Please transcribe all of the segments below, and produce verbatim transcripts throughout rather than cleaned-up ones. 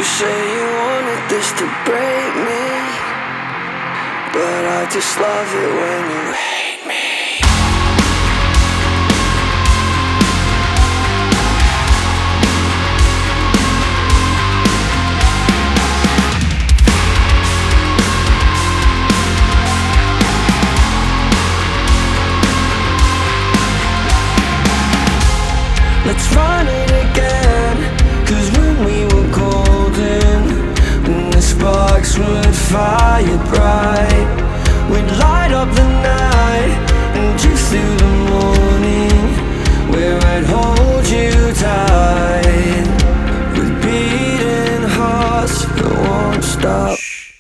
You say you wanted this to break me, but I just love it when you hate me. Let's run it again, 'cause when we were golden, when the sparks would fire bright, we'd light up the night and you through the morning, where I'd hold you tight, with beating hearts that won't stop.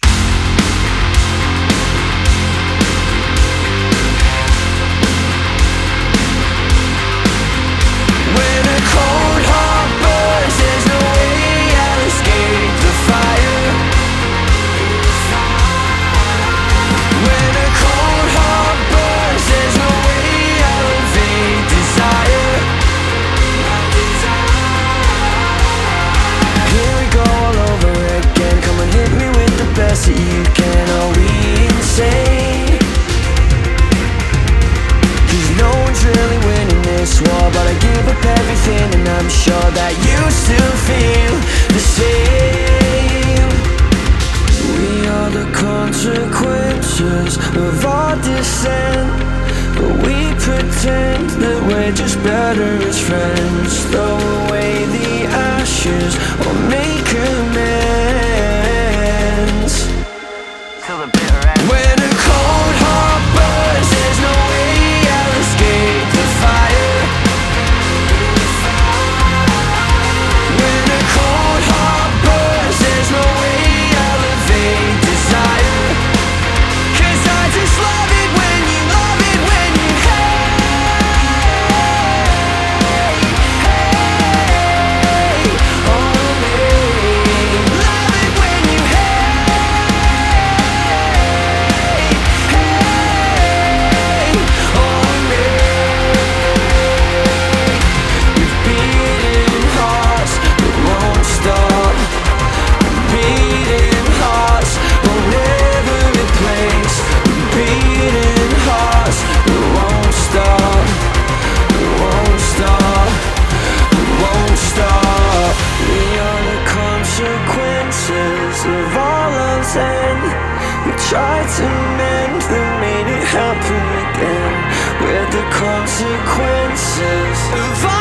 That you can, are we insane? 'Cause no one's really winning this war, but I give up everything, and I'm sure that you still feel the same. We are the consequences of our descent, but we pretend that we're just better as friends. Throw away the ashes or make amends. When a cold heart burns, there's no way I'll escape the fire. When a cold heart burns, there's no way I'll evade desire. 'Cause I just love it when you love it when you hate, hate on me. Love it when you hate. Of all our sin, we tried to mend, then made it happen again. We're the consequences of all